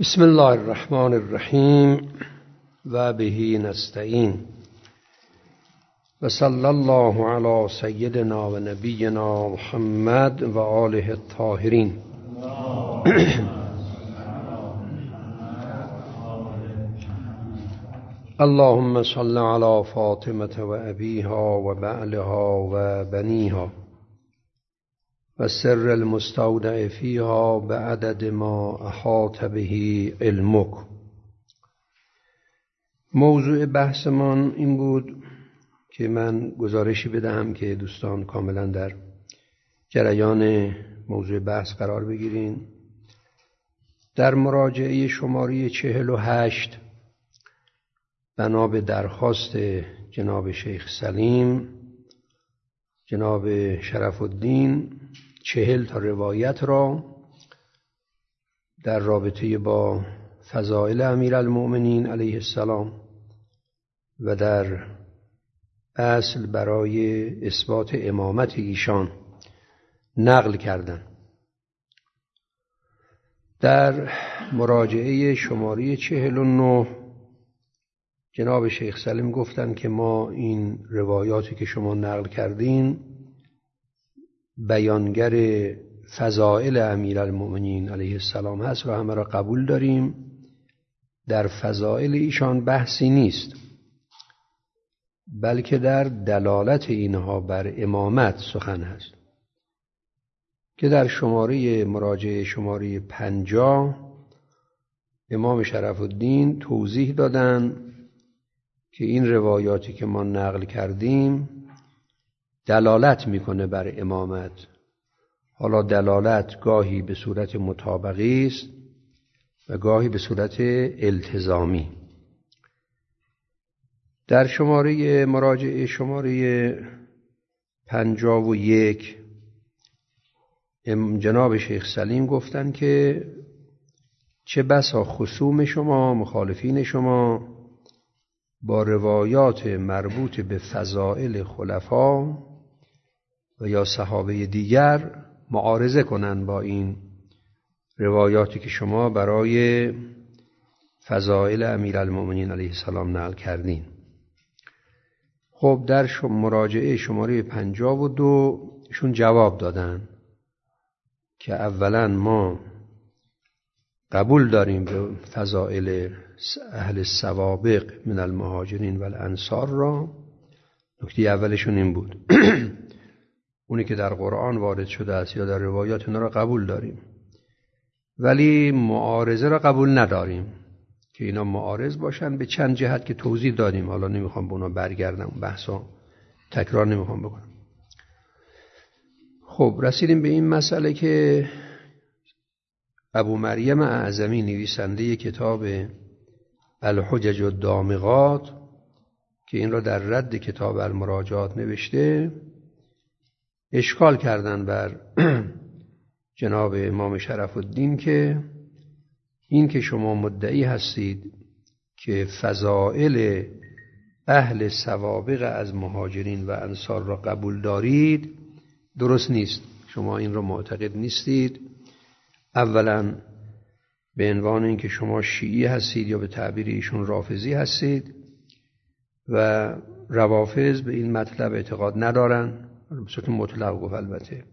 بسم الله الرحمن الرحیم و به نستعین و صلی الله علی سیدنا و نبینا محمد و آله الطاهرین. اللهم صل علی فاطمة و ابیها و بعلها و بنیها و سر المستودع فیها بعدد ما احاط به علمک. موضوع بحثمان این بود که من گزارشی بدهم که دوستان کاملا در جریان موضوع بحث قرار بگیرین. در مراجعه شماره 48 بنا به درخواست جناب شیخ سلیم، جناب شرف الدین 40 تا روایت را در رابطه با فضائل امیرالمؤمنین علیه السلام و در اصل برای اثبات امامت ایشان نقل کردند. در مراجعه شماره 49 جناب شیخ سلیم گفتند که ما این روایاتی که شما نقل کردین بیانگر فضائل امیرالمؤمنین علیه السلام هست و همه را قبول داریم. در فضائل ایشان بحثی نیست، بلکه در دلالت اینها بر امامت سخن هست که در شماره مراجعه شماره 50 امام شرف الدین توضیح دادن که این روایاتی که ما نقل کردیم دلالت میکنه بر امامت. حالا دلالت گاهی به صورت مطابقی است و گاهی به صورت التزامی. در شماره مراجعه شماره 51 جناب شیخ سلیم گفتند که چه بسا خصوم شما، مخالفین شما با روایات مربوط به فضائل خلفا و یا صحابه دیگر معارضه کنند با این روایاتی که شما برای فضائل امیرالمؤمنین علیه السلام نقل کردین. خب در مراجعه شماره 52 ایشون جواب دادن که اولا ما قبول داریم به فضائل اهل سوابق من المهاجرین و الانصار را. نکته اولشون این بود اونی که در قرآن وارد شده است یا در روایات اینا را قبول داریم، ولی معارضه را قبول نداریم که اینا معارض باشن به چند جهت که توضیح دادیم. حالا نمیخوام به اونا برگردم، بحثا تکرار نمیخوام بکنم. خب رسیدیم به این مسئله که ابو مریم اعظمی نویسنده کتاب الحجج الدامغات که این را در رد کتاب المراجعات نوشته، اشکال کردن بر جناب امام شرف الدین که این که شما مدعی هستید که فضائل اهل سوابق از مهاجرین و انصار را قبول دارید درست نیست. شما این را معتقد نیستید. اولا به عنوان اینکه شما شیعی هستید یا به تعبیر ایشون رافضی هستید و روافض به این مطلب اعتقاد ندارن، به صورت مطلق گفت البته.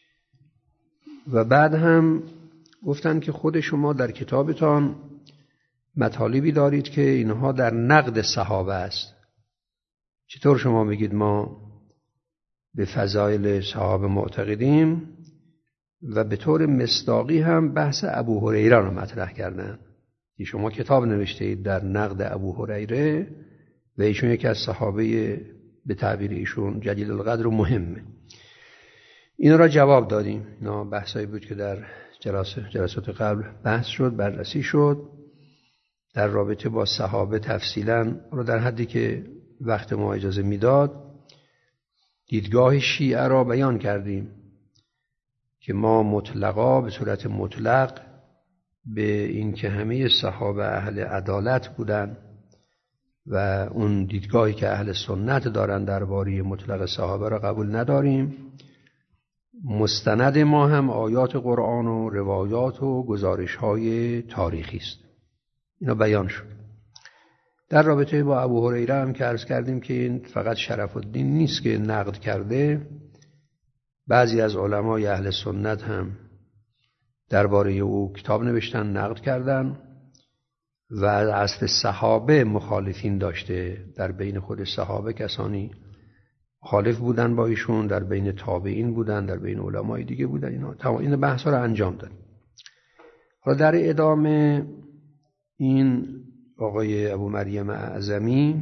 و بعد هم گفتن که خود شما در کتابتان مطالبی دارید که اینها در نقد صحابه است. چطور شما میگید ما به فضائل صحابه معتقدیم و به طور مصداقی هم بحث ابو هریره را مطرح کردن؟ شما کتاب نوشته اید در نقد ابو هریره و ایشون یکی از صحابه به تعبیر ایشون جلیل القدر و مهمه. این را جواب دادیم. اینا بحثایی بود که در جلسات قبل بحث شد، بررسی شد. در رابطه با صحابه تفصیلا رو در حدی که وقت ما اجازه میداد دیدگاه شیعه را بیان کردیم که ما مطلقا به صورت مطلق به این که همه صحابه اهل عدالت بودن و اون دیدگاهی که اهل سنت دارن درباره مطلق صحابه را قبول نداریم مستند ما هم آیات قرآن و روایات و گزارش‌های تاریخی است. اینا بیان شد. در رابطه با ابو هریره هم که عرض کردیم که این فقط شرف الدین نیست که نقد کرده، بعضی از علمای اهل سنت هم درباره او کتاب نوشتن، نقد کردن و از اصل صحابه مخالفین داشته. در بین خود صحابه کسانی مخالف بودن با ایشون، در بین تابعین بودن، در بین علمای دیگه بودن. اینا تمام این بحثا رو انجام داد. حالا در ادامه این آقای ابو مریم اعظمی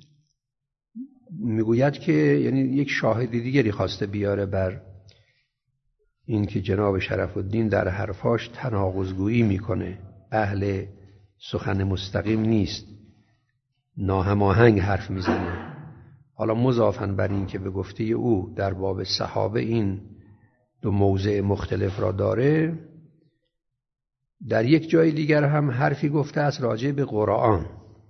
میگوید که یعنی یک شاهد دیگری خواسته بیاره بر این که جناب شرف الدین در حرفاش تناقض‌گویی میکنه، اهل سخن مستقیم نیست، ناهماهنگ حرف میزنه. حالا مضافاً بر این که به گفته او در باب صحابه این دو موضع مختلف را داره، در یک جای دیگر هم حرفی گفته است راجع به قرآن.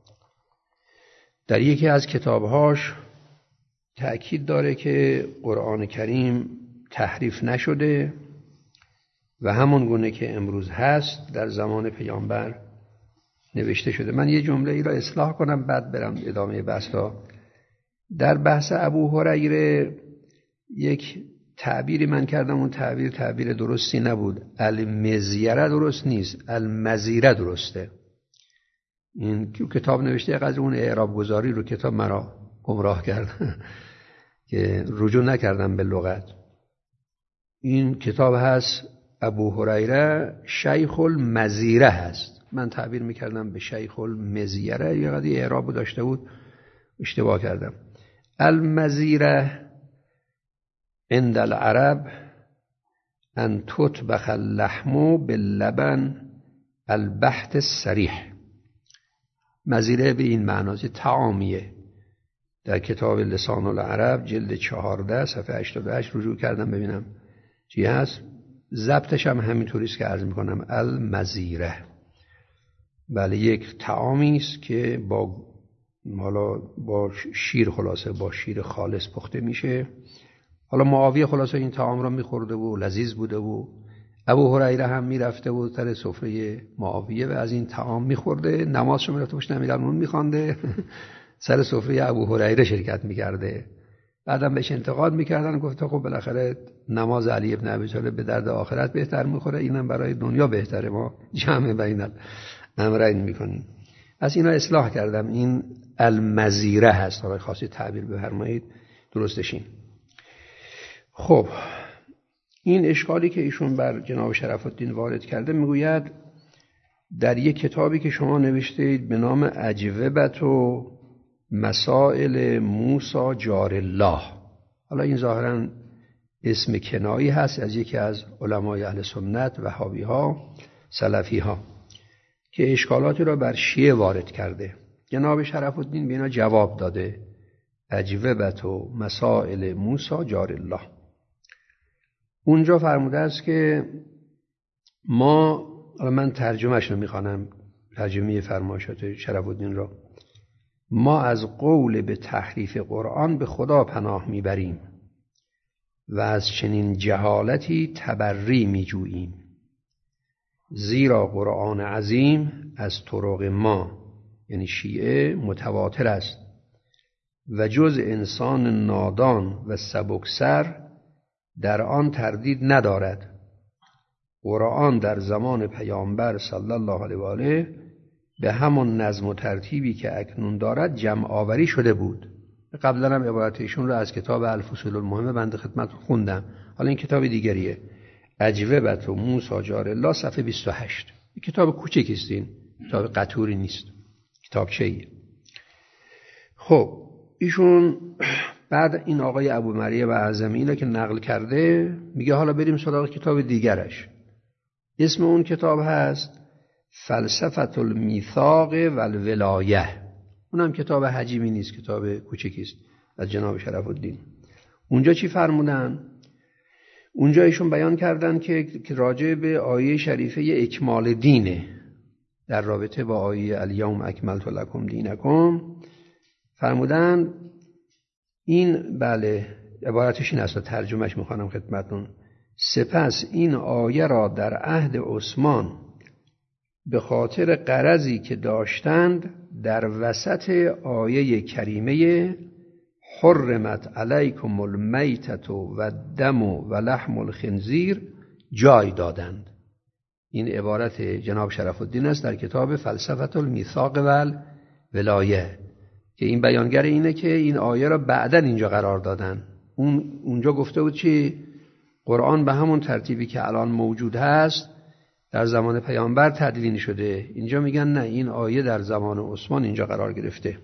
در یکی از کتابهاش تأکید داره که قرآن کریم تحریف نشده و همون گونه که امروز هست در زمان پیامبر نوشته شده. من یه جمله ای را اصلاح کنم بعد برم ادامه بحث را. در بحث ابو هریره یک تعبیری من کردم، اون تعبیر درستی نبود. المزیره درست نیست، المزیره درسته. این کتاب نوشته قدر اون اعراب گذاری رو کتاب مرا گمراه کرد که رجوع نکردم به لغت. این کتاب هست ابو هریره شیخ المزیره هست، من تعبیر میکردم به شیخ المزیره، یه قدری اعراب داشته بود اشتباه کردم. المزیره عند العرب ان تطبخ اللحم باللبن البحت الصریح. مزیره به این معناست، طعامیه. در کتاب لسان العرب جلد 14 صفحه 88 رجوع کردم ببینم چی هست. ضبطش هم همینطوریست که عرض میکنم، المزیره. بله، یک طعامی است که با شیر، خلاصه با شیر خالص پخته میشه. حالا معاویه خلاصه این طعام را میخورده و لذیذ بوده و ابو هریره هم میرفته و سر سفره معاویه و از این طعام میخورده، نمازشو میرفته پشت امیرالمومنین میخوانده، سر سفره ابو هریره شرکت میکرده. بعدم بهش انتقاد میکردن، گفته خب بالاخره نماز علی ابن ابی طالب به درد آخرت بهتر میخوره، اینم برای دنیا بهتره، ما جمع بین الامرین میکنیم. از اینا اصلاح کردم، این المزیره هست. حالا خاصی تعبیر بفرمایید درستشین. خب این اشکالی که ایشون بر جناب شرف الدین وارد کرده، میگوید در یک کتابی که شما نوشتید به نام اجوبت و مسائل موسی جار الله، حالا این ظاهرا اسم کنایی هست از یکی از علمای اهل سنت، وهابی ها، سلفی ها، که اشکالاتی را بر شیعه وارد کرده. جناب شرف الدین به اینا جواب داده، اجوبت و مسائل موسی جار الله. اونجا فرموده است که من ترجمهش رو میخوانم، ترجمه فرمایشات شرف الدین را. ما از قول به تحریف قرآن به خدا پناه میبریم و از چنین جهالتی تبری میجوییم، زیرا قرآن عظیم از طرق ما یعنی شیعه متواتر است و جز انسان نادان و سبکسر در آن تردید ندارد. قرآن در زمان پیامبر صلی الله علیه و آله به همان نظم و ترتیبی که اکنون دارد جمع آوری شده بود. قبلا هم عبارت ایشون رو از کتاب الفصول المهم بنده خدمت خوندم. حالا این کتاب دیگریه، اجوبت و موسی جار الله، صفحه 28. کتاب کوچکی است، این کتاب قطوری نیست، کتاب چیه. خب ایشون بعد این آقای ابو مریم اعظمی اینو که نقل کرده، میگه حالا بریم سراغ کتاب دیگرش. اسم اون کتاب هست فلسفه المیثاق و الولایه. اونم کتاب حجیمی نیست، کتاب کوچکی است از جناب شرف الدین. اونجا چی فرمودن؟ اونجا ایشون بیان کردن که راجع به آیه شریفه اکمال دینه، در رابطه با آیه الیوم اکملت لکم دینکم فرمودن این، بله عبارتش این است، ترجمهش میخوانم خدمتتون. سپس این آیه را در عهد عثمان به خاطر غرضی که داشتند در وسط آیه کریمه حرمت علیکم المیتة و الدم و لحم الخنزیر جای دادند. این عبارت جناب شرف الدین است در کتاب فلسفة المیثاق و الولایه که این بیانگر اینه که این آیه را بعداً اینجا قرار دادن. اونجا گفته بود که قرآن به همون ترتیبی که الان موجود هست در زمان پیامبر تدوین شده. اینجا میگن نه، این آیه در زمان عثمان اینجا قرار گرفته.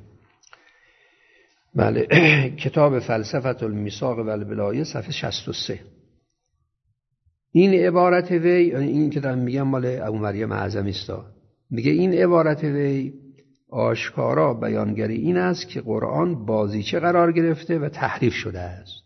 بله، کتاب فلسفة المیثاق و الولایه صفحه 63. این عبارت وی، این که دارم میگم مال ابو مریم اعظمی است، میگه این عبارت وی آشکارا بیانگری این است که قرآن بازیچه قرار گرفته و تحریف شده است.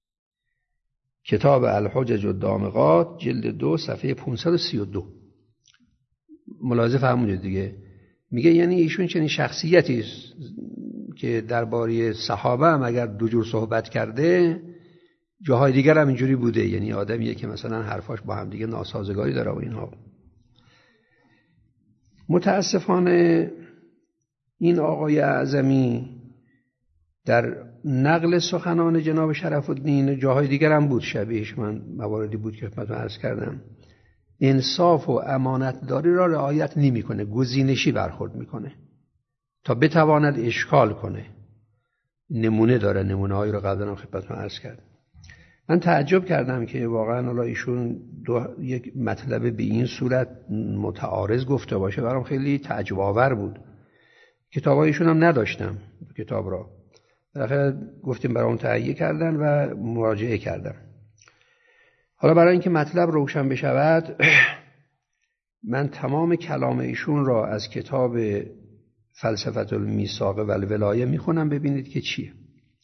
کتاب الحجج الدامغات جلد 2 صفحه 532. ملاحظه فرمودید دیگه. میگه یعنی ایشون چنین شخصیتی است که درباره صحابه هم اگر دو جور صحبت کرده جاهای دیگر هم اینجوری بوده، یعنی آدمیه که مثلا حرفاش با هم دیگه ناسازگاری داره و اینها. متاسفانه این آقای اعظمی در نقل سخنان جناب شرف الدین جاهای دیگر هم بود، شبیهش من مواردی بود که خدمتتون عرض کردم، انصاف و امانتداری را رعایت نمی‌کنه، گزینشی برخورد میکنه تا بتواند اشکال کنه. نمونه داره، نمونه‌هایی رو قبلا هم خدمتتون عرض کردم. من تعجب کردم که واقعا الله ایشون یک مطلب به این صورت متعارض گفته باشه، برام خیلی تعجب آور بود. کتابایشون هم نداشتم، کتاب را بالاخره گفتیم برام تهیه کردن و مراجعه کردم. حالا برای اینکه مطلب روشن بشود من تمام کلام ایشون را از کتاب فلسفة المیثاق و الولایه میخونم ببینید که چیه.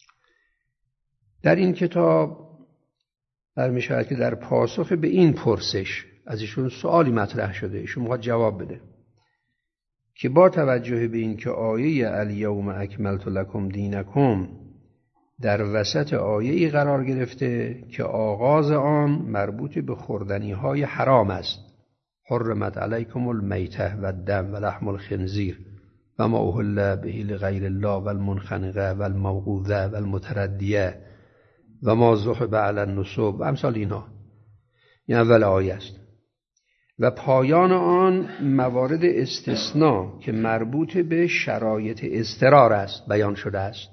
در این کتاب برمی شود که در پاسخ به این پرسش از ایشون سوالی مطرح شده، ایشون میخواد جواب بده که با توجه به این که آیه الیوم اکملت لکم دینکم در وسط آیه‌ای قرار گرفته که آغاز آن مربوط به خوردنی‌های حرام است، حرمت علیکم المیتة و الدم و لحم الخنزیر و ما اهل به لغیر الله و المنخنقه و الموقوذه و المتردیه و ما ذبح علی النصب و امثال اینها. این اول آیه است و پایان آن موارد استثناء که مربوط به شرایط اضطرار است بیان شده است.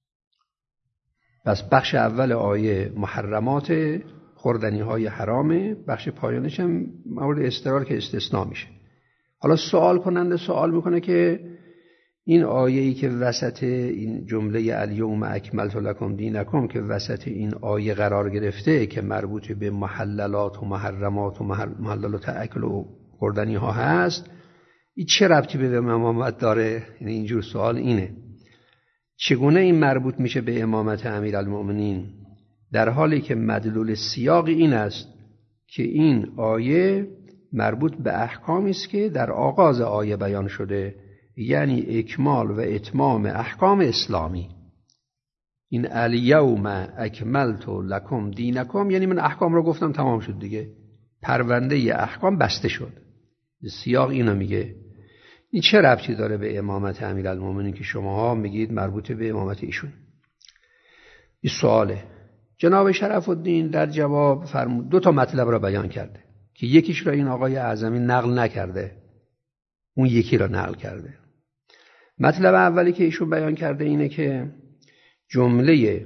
پس بخش اول آیه محرمات خوردنی های حرامه، بخش پایانش هم موارد اضطرار که استثناء میشه. حالا سوال کننده سوال میکنه که این آیه‌ای که وسط این جمله الیوم اکملت لکم دینکم که وسط این آیه قرار گرفته که مربوط به محللات و محرمات و محللات اکل و خوردنی ها هست، این چه ربطی به امامت داره؟ یعنی اینجور سوال اینه، چگونه این مربوط میشه به امامت امیرالمؤمنین در حالی که مدلول سیاق این است که این آیه مربوط به احکامی است که در آغاز آیه بیان شده، یعنی اکمال و اتمام احکام اسلامی. این الیوم اکملت لکم دینکم یعنی من احکام رو گفتم تمام شد دیگه، پرونده احکام بسته شد. سیاق اینو میگه. این چه ربطی داره به امامت امیرالمومنین که شماها میگید مربوط به امامت ایشون؟ این سواله. جناب شرف الدین در جواب فرمود دو تا مطلب را بیان کرده که یکیش را این آقای اعظمی نقل نکرده، اون یکی را نقل کرده. مطلب اولی که ایشون بیان کرده اینه که جمله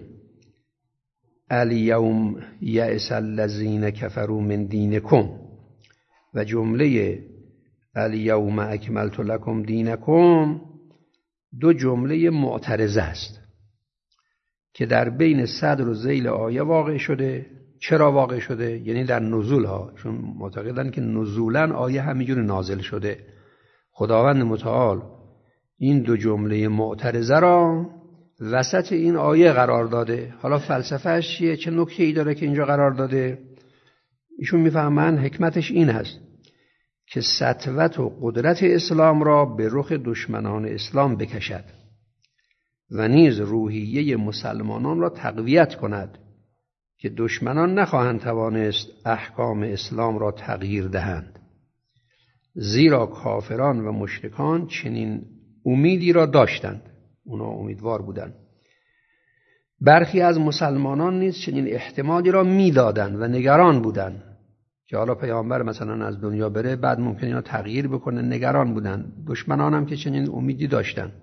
الیوم یئس الذین کفروا من دینکم و جمله الیوم اکملت لکم دینکم دو جمله معترضه است که در بین صدر و ذیل آیه واقع شده. چرا واقع شده؟ یعنی در نزول ها، چون معتقدن که نزولا آیه همینجور نازل شده. خداوند متعال این دو جمله معترضه را وسط این آیه قرار داده. حالا فلسفه‌اش چیه؟ چه نکته‌ای داره که اینجا قرار داده؟ ایشون میفهمن حکمتش این هست که سطوت و قدرت اسلام را به رخ دشمنان اسلام بکشد و نیز روحیه مسلمانان را تقویت کند که دشمنان نخواهند توانست احکام اسلام را تغییر دهند، زیرا کافران و مشرکان چنین امیدی را داشتند، اونا امیدوار بودند. برخی از مسلمانان نیز چنین احتمالی را میدادند و نگران بودند که حالا پیامبر مثلا از دنیا بره، بعد ممکنه اینا تغییر بکنه. نگران بودند. دشمنان هم که چنین امیدی داشتند.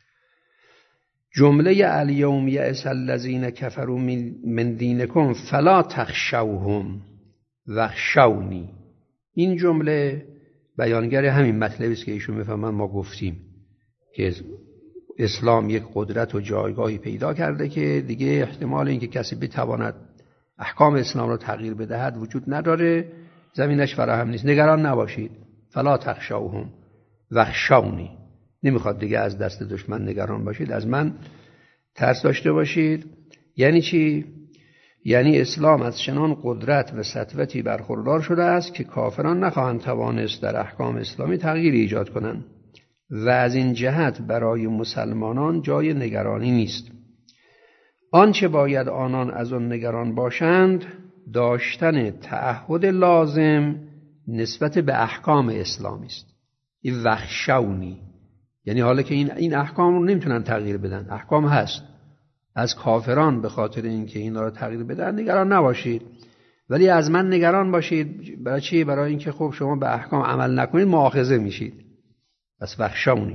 جمله الیوم یئس الذین کفروا من دینکم فلا تخشوهم واخشونی، این جمله بیانگر همین مطلبی است که ایشون میفهمن ما گفتیم که اسلام یک قدرت و جایگاهی پیدا کرده که دیگه احتمال اینکه کسی بتواند احکام اسلام را تغییر بدهد وجود نداره، زمینش فراهم نیست. نگران نباشید. فلا تخشوهم واخشونی، نمیخواد دیگه از دست دشمن نگران باشید، از من ترس داشته باشید. یعنی چی؟ یعنی اسلام از چنان قدرت و سطوتی برخوردار شده است که کافران نخواهند توانست در احکام اسلامی تغییر ایجاد کنند و از این جهت برای مسلمانان جای نگرانی نیست. آنچه باید آنان از آن نگران باشند داشتن تعهد لازم نسبت به احکام اسلامی است. این وخشونی یعنی حالا که این احکام رو نمیتونن تغییر بدن، احکام هست، از کافران به خاطر اینکه اینا رو تغییر بدن نگران نباشید، ولی از من نگران باشید. برای چی؟ برای اینکه خب شما به احکام عمل نکنید مؤاخذه میشید. پس وخشونی.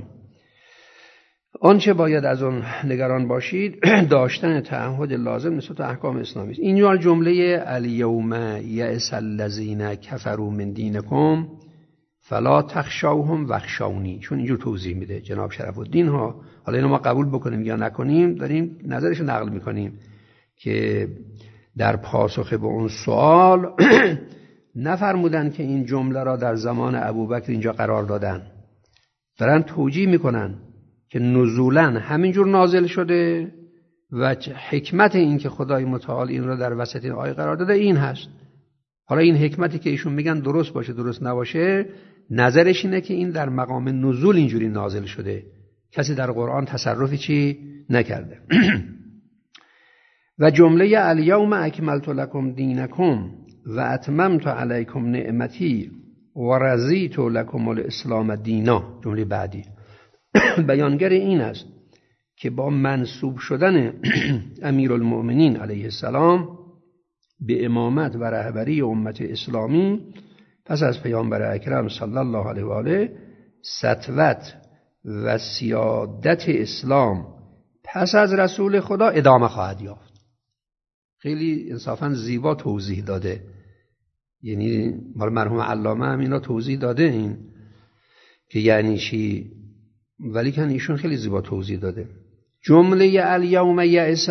آنچه باید از اون نگران باشید داشتن تعهد لازم نسبت به احکام اسلامی است. این جمله الیوم یئس الذین کفروا من دینکم فلا تخشوهم واخشونی، چون اینجور توضیح میده جناب شرف الدین ها. حالا اینو ما قبول بکنیم یا نکنیم داریم نظرش نقل میکنیم که در پاسخ به اون سوال نفرمودن که این جمله را در زمان ابوبکر اینجا قرار دادن، دارن توجیه میکنن که نزولا همینجور نازل شده و حکمت این که خدای متعال این را در وسط این آیه قرار داده این هست. حالا این حکمتی که ایشون میگن درست باشه درست نباشه، نظرش اینه که این در مقام نزول اینجوری نازل شده، کسی در قرآن تصرفی چی نکرده. و جمله الیوم اکملت لکم دینکم و اتممت علیکم نعمتی و رضیت لکم الاسلام دینا، جمله بعدی بیانگر این است که با منصوب شدن امیرالمؤمنین علیه السلام به امامت و رهبری امت اسلامی پس از پیامبر اکرم صلی الله علیه و آله، سطوت و سیادت اسلام پس از رسول خدا ادامه خواهد یافت. خیلی انصافا زیبا توضیح داده، یعنی مرحوم علامه هم اینا توضیح داده این که یعنی چی، ولی که ایشون خیلی زیبا توضیح داده. جمله الیوم یئس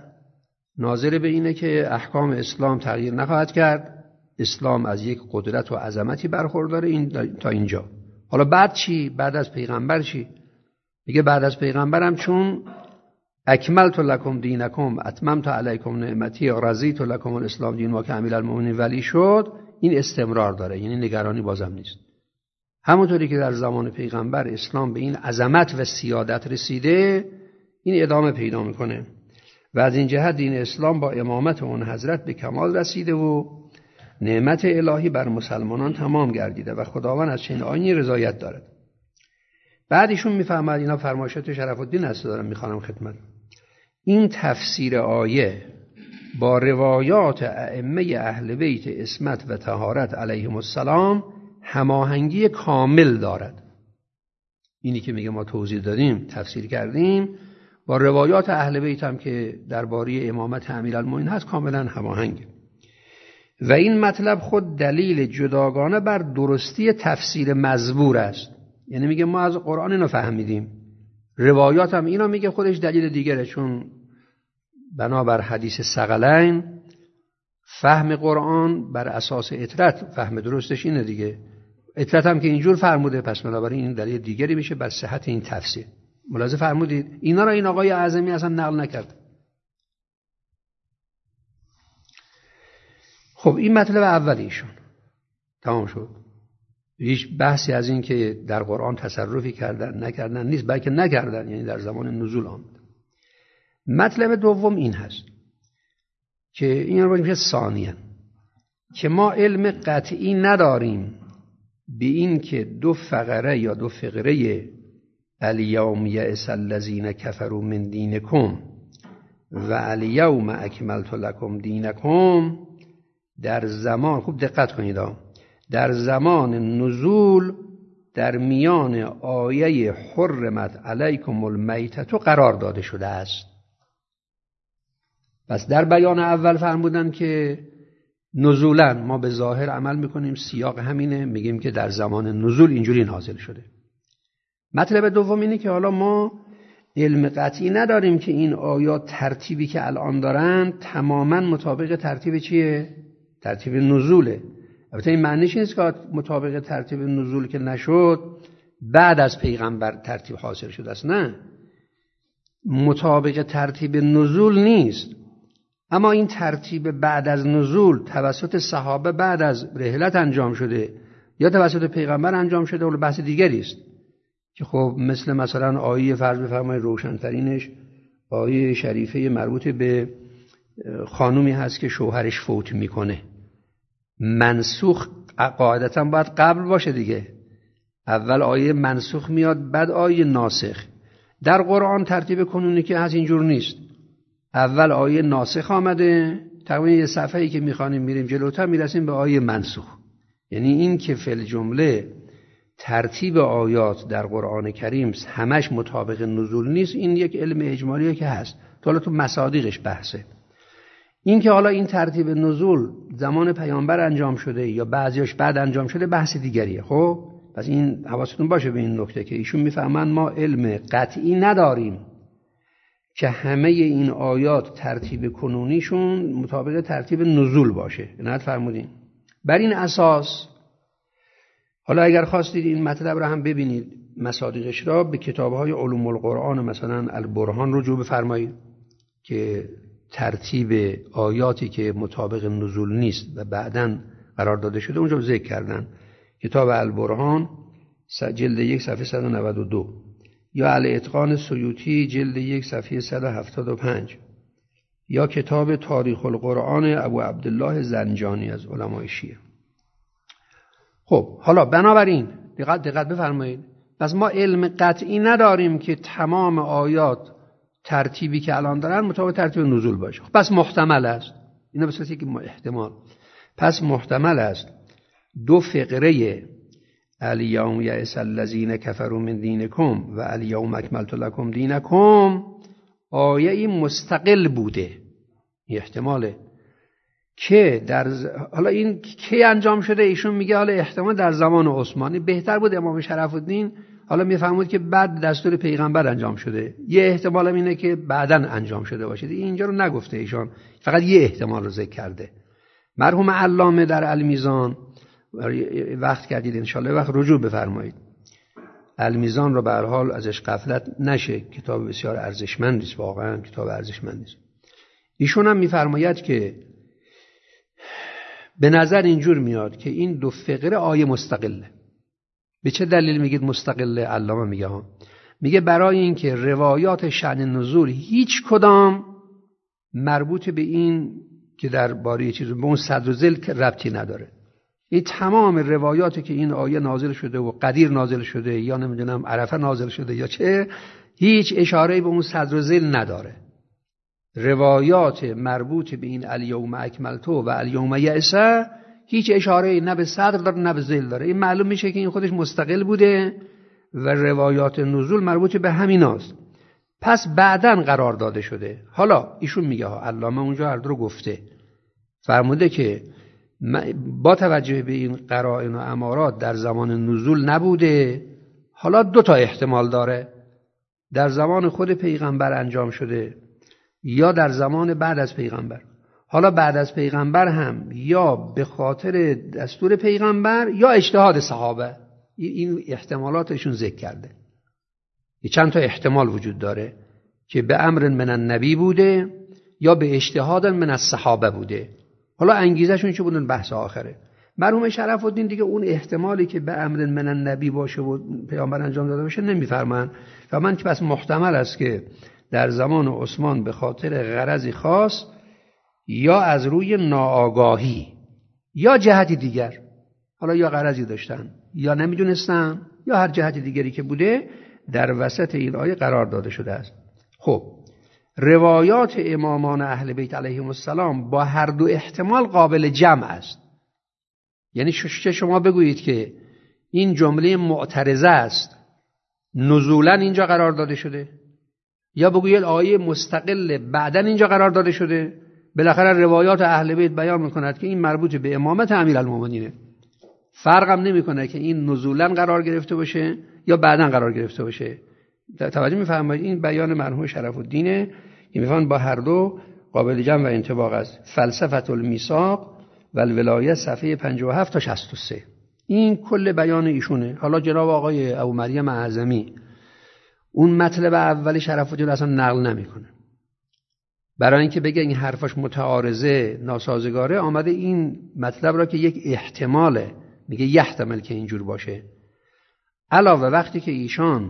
ناظر به اینه که احکام اسلام تغییر نخواهد کرد، اسلام از یک قدرت و عظمتی برخورداره این تا اینجا. حالا بعد چی؟ بعد از پیغمبر چی؟ میگه بعد از پیغمبرم چون اکملت لکم دینکم اتممت علیکم نعمتی و رضیت لکم الاسلام دین و کامل المؤمنین ولی شد، این استمرار داره، یعنی نگرانی بازم نیست. همونطوری که در زمان پیغمبر اسلام به این عظمت و سیادت رسیده، این ادامه پیدا میکنه و از این جهت دین اسلام با امامت اون حضرت به کمال رسیده و نعمت الهی بر مسلمانان تمام گردیده و خداوند از چنین آیینی رضایت دارد. بعدشون میفهمد، اینا فرمایشات شرف الدین است دارم میخوانم خدمت، این تفسیر آیه با روایات ائمه اهل بیت عصمت و طهارت علیهم السلام هماهنگی کامل دارد. اینی که میگه ما توضیح دادیم تفسیر کردیم با روایات اهل بیت هم که درباره امامت امیرالمومنین هست کاملا هماهنگ. و این مطلب خود دلیل جداگانه بر درستی تفسیر مزبور است. یعنی میگه ما از قرآن اینو فهمیدیم، روایات هم اینو میگه خودش دلیل دیگره، چون بنابر حدیث ثقلین فهم قرآن بر اساس اطرت، فهم درستش اینه دیگه، اطرت هم که اینجور فرموده، پس بنابراین این دلیل دیگری میشه بر صحت این تفسیر. ملاحظه فرمودید اینا را این آقای اعظمی اصلا نقل نکرد. خب این مطلب اولیشون تمام شد. هیچ بحثی از این که در قرآن تصرفی کردن نکردن نیست، بلکه نکردن، یعنی در زمان نزول آمد. مطلب دوم این هست که این رو میشه ثانیاً که ما علم قطعی نداریم به این که دو فقره یا دو فقره الیوم یئس الذین کفروا من دینکم و الیوم اکملت لکم دینکم در زمان، خوب دقت کنید، در زمان نزول در میان آیه حرمت علیکم المیتة قرار داده شده است. پس در بیان اول فرمودن که نزولا ما به ظاهر عمل میکنیم، سیاق همینه، میگیم که در زمان نزول اینجوری نازل شده. مطلب دوم اینه که حالا ما علم قطعی نداریم که این آیات ترتیبی که الان دارن تماما مطابق ترتیب چیه؟ ترتیب نزوله. البته این معنیش نیست که مطابق ترتیب نزول که نشد بعد از پیغمبر ترتیب حاصل شده است، نه، مطابق ترتیب نزول نیست، اما این ترتیب بعد از نزول توسط صحابه بعد از رحلت انجام شده یا توسط پیغمبر انجام شده اون بحث دیگری است که خب مثلا آیه فرض بفرمایید روشن‌ترینش آیه شریفه مربوط به خانومی هست که شوهرش فوت میکنه. منسوخ قاعدتا باید قبل باشه دیگه، اول آیه منسوخ میاد بعد آیه ناسخ. در قرآن ترتیب کنونی که هست اینجور نیست، اول آیه ناسخ آمده، تقریبا یه صفحه‌ای که میخوانیم میریم جلوتر میرسیم به آیه منسوخ. یعنی این که فی الجمله ترتیب آیات در قرآن کریم همش مطابق نزول نیست، این یک علم اجمالیه که هست، حالا تو مصادیقش بحثه. این که حالا این ترتیب نزول زمان پیامبر انجام شده یا بعضیش بعد انجام شده بحث دیگریه. خب پس این حواستون باشه به این نکته که ایشون میفهمن ما علم قطعی نداریم که همه این آیات ترتیب کنونیشون مطابق ترتیب نزول باشه. عنایت فرمودین. بر این اساس حالا اگر خواستید این مطلب رو هم ببینید مصادیقش را به کتاب‌های علوم القرآن مثلا البرهان رجوع بفرمایید که ترتیب آیاتی که مطابق نزول نیست و بعداً قرار داده شده اونجا ذکر کردن. کتاب البرهان جلد 1 صفحه 192 یا الاتقان سیوطی جلد 1 صفحه 175 یا کتاب تاریخ القرآن ابو عبدالله زنجانی از علمای شیعه. خب حالا بنابراین دقت بفرمایید، پس ما علم قطعی نداریم که تمام آیات ترتیبی که الان دارن مطابق ترتیب نزول باشه. پس محتمل است، اینا به صورتی که احتمال، پس محتمل است دو فقره الیوم یئس الذین کفروا من دینکم و الیوم اکملت لکم دینکم آیه مستقل بوده، این احتماله که حالا این کی انجام شده؟ ایشون میگه حالا احتمال در زمان عثمانی. بهتر بود امام شرف الدین حالا میفهمود که بعد دستور پیغمبر انجام شده، یه احتمال هم اینه که بعداً انجام شده باشه. اینجا رو نگفته ایشان، فقط یه احتمال رو ذکر کرده. مرحوم علامه در المیزان وقت کردید انشالله وقت رجوع بفرمایید. المیزان رو به هر حال ازش غفلت نشه، کتاب بسیار ارزشمندی است، واقعا کتاب ارزشمندی است. ایشون هم میفرماید که به نظر اینجور میاد که این دو فقره آیه مستقله. به چه دلیل میگید مستقله؟ علامه میگه برای اینکه روایات شأن نزول هیچ کدام مربوط به این که در باره چیز به اون صدر و ذیل ربطی نداره. این تمام روایاتی که این آیه نازل شده و قدیر نازل شده یا نمیدونم عرفه نازل شده یا چه، هیچ اشاره‌ای به اون صدر و ذیل نداره. روایات مربوط به این الیوم اکملت و الیوم یئس هیچ اشاره‌ای نه به صدر داره نه به ذیل داره. این معلوم میشه که این خودش مستقل بوده و روایات نزول مربوط به همیناست، پس بعداً قرار داده شده. حالا ایشون میگه علامه اونجا هر دو رو گفته، فرموده که با توجه به این قرائن و امارات در زمان نزول نبوده. حالا دو تا احتمال داره، در زمان خود پیغمبر انجام شده یا در زمان بعد از پیغمبر. حالا بعد از پیغمبر هم یا به خاطر دستور پیغمبر یا اجتهاد صحابه. این احتمالاتشون ذکر کرده. چند تا احتمال وجود داره که به امر من النبی بوده یا به اجتهاد من الصحابه بوده. حالا انگیزشون چه بودن بحث آخره. مرحوم شرف الدین دیگه اون احتمالی که به امر من النبی باشه و پیامبر انجام داده باشه نمیفرمان. فرمان که پس محتمل است که در زمان عثمان به خاطر غرضی خاص یا از روی ناآگاهی یا جهت دیگر، حالا یا غرضی داشتن یا نمیدونستن یا هر جهت دیگری که بوده، در وسط این آیه قرار داده شده است. خب روایات امامان اهل بیت علیهم السلام با هر دو احتمال قابل جمع است. یعنی شما بگویید که این جمله معترضه است، نزولا اینجا قرار داده شده، یا بگویید آیه مستقل بعداً اینجا قرار داده شده. بالاخره روایات اهل بیت بیان میکند که این مربوط به امامت امیرالمومنینه. فرقم نمیکنه که این نزولا قرار گرفته باشه یا بعداً قرار گرفته باشه. توجه میفرمایید؟ این بیان مرحوم شرف الدینه که میفهمن با هر دو قابل جمع و انطباق است. فلسفه المیثاق و الولایه صفحه 57 تا 63. این کل بیان ایشونه. حالا جناب آقای ابو مریم اعظمی اون مطلب اول شرف الدین اصلا نقل نمیکنه، برای اینکه بگه این حرفاش متعارضه، ناسازگاره، آمده این مطلب را که یک احتماله میگه یحتمل که اینجور باشه. علاوه وقتی که ایشان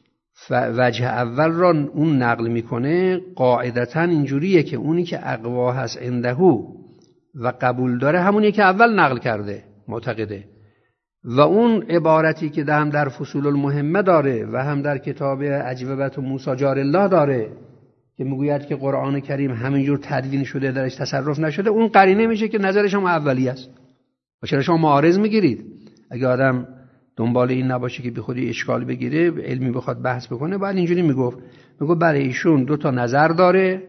وجه اول را اون نقل میکنه، قاعدتا اینجوریه که اونی که اقوا هست اندهو و قبول داره همونی که اول نقل کرده معتقده، و اون عبارتی که هم در فصول المهمه داره و هم در کتاب اجوبه موسی جار الله داره که میگوید که قرآن کریم همینجور تدوین شده، درش تصرف نشده، اون قرینه میشه که نظر شما اولی است. و چرا شما معارض میگیرید؟ اگه آدم دنبال این نباشه که بی خودی اشکال بگیره، علمی بخواد بحث بکنه، باید اینجوری میگفت برای ایشون دو تا نظر داره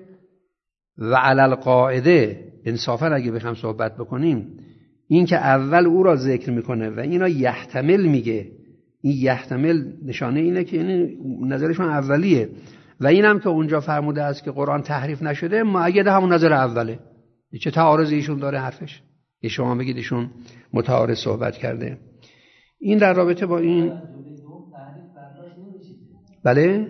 و علل قاعده انصافا اگه بخوام صحبت بکنیم، این که اول او را ذکر میکنه و اینا یحتمل میگه، این یحتمل نشانه اینه که یعنی نظرشون اولیه، و اینم که اونجا فرموده است که قرآن تحریف نشده، مؤید همون نظر اوله. چه تعارضی ایشون داره حرفش؟ یه شما بگید ایشون متعارض صحبت کرده. این در رابطه با این بله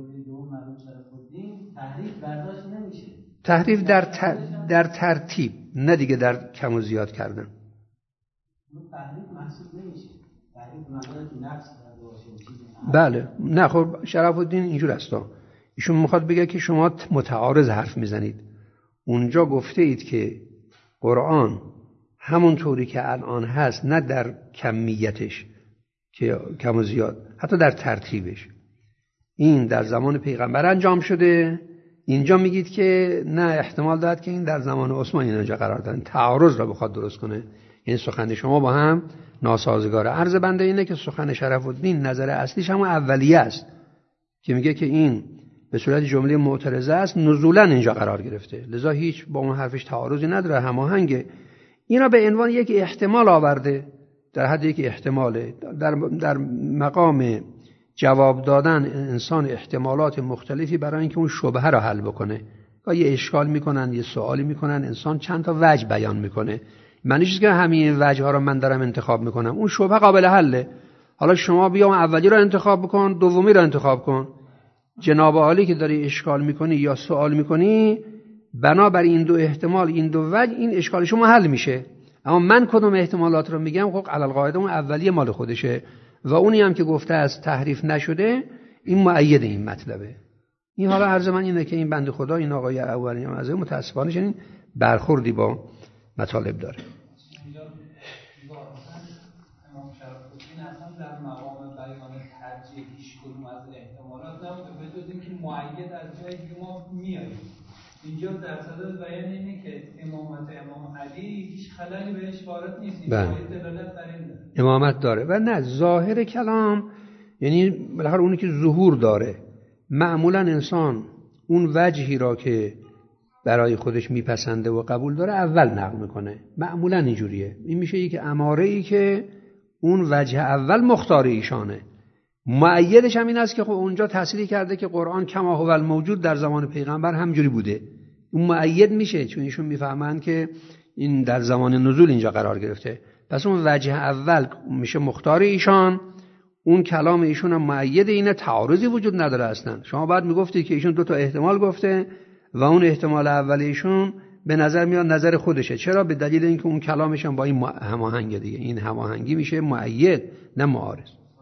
تحریف در ترتیب، نه دیگه در کم و زیاد کردن. تحریف محسوب نمیشه. تحریف معنی که نقص کرده باشه. بله نه، خب شرف الدین اینجور هستا. ایشون میخواد بگه که شما متعارض حرف میزنید. اونجا گفته اید که قرآن همون طوری که الان هست، نه در کمیتش که کم و زیاد، حتی در ترتیبش، این در زمان پیغمبر انجام شده. اینجا میگید که نه، احتمال دارد که این در زمان عثمان اینجا قرار دادن، تعارض را بخواد درست کنه. این سخن شما با هم ناسازگاره. عرض بنده اینه که سخن شرف الدین نظر اصلیش هم اولیه است که میگه که این به صورت جمله معترضه است، نزولا اینجا قرار گرفته، لذا هیچ با اون حرفش تعارضی نداره، هماهنگه. اینا به عنوان یک احتمال آورده، در حد یک احتماله. در مقام جواب دادن انسان احتمالات مختلفی برای اینکه اون شبهه را حل بکنه، یا یه اشکال میکنن، یه سوالی میکنن، انسان چند تا وجه بیان میکنه. معنیش که همین وجه ها رو من دارم انتخاب میکنم، اون شبهه قابل حله. حالا شما بیا اولی رو انتخاب بکن، دومی رو انتخاب کن. جناب عالی که داری اشکال میکنی یا سوال میکنی، بنابر این دو احتمال، این دو وجه، این اشکال شما حل میشه. اما من کدوم احتمالات رو میگم، خب علی القاعده اون اولیه مال خودشه، و اونی هم که گفته است تحریف نشده، این مؤید این مطلبه. این حالا عرض من اینه که این بنده خدا، این آقای اولی هم از متاسفانه چنین برخوردی با مطالب داره. در مقام بیان ترجیح هیچ کدوم از احتمالات نبوده، به جز اینکه مؤید از جایی که ما میاریم. اینجا در صدد بیان اینه که امامت امام علی هیچ خللی بهش وارد نیست، این دلالت بر این داره. امامت داره و نه ظاهر کلام، یعنی بالاخره اونی که ظهور داره. معمولا انسان اون وجهی را که برای خودش میپسنده و قبول داره اول نقل میکنه، معمولا اینجوریه. این میشه یک اماره ای که اون وجه اول مختار ایشانه. مؤیدش هم این است که خب اونجا تصریح کرده که قرآن کما هو الموجود در زمان پیغمبر همجوری بوده. اون مؤید میشه، چون ایشون میفهمن که این در زمان نزول اینجا قرار گرفته. پس اون وجه اول میشه مختار ایشان، اون کلام ایشون هم مؤید اینه، تعارضی وجود نداره اصلا. شما بعد میگفتی که ایشون دو تا احتمال گفته و اون احتمال اول ایشون به نظر میاد نظر خودشه. چرا؟ به دلیل اینکه اون کلامش هم با این هماهنگه دیگه. این هماهنگی میشه مؤید، نه معارض.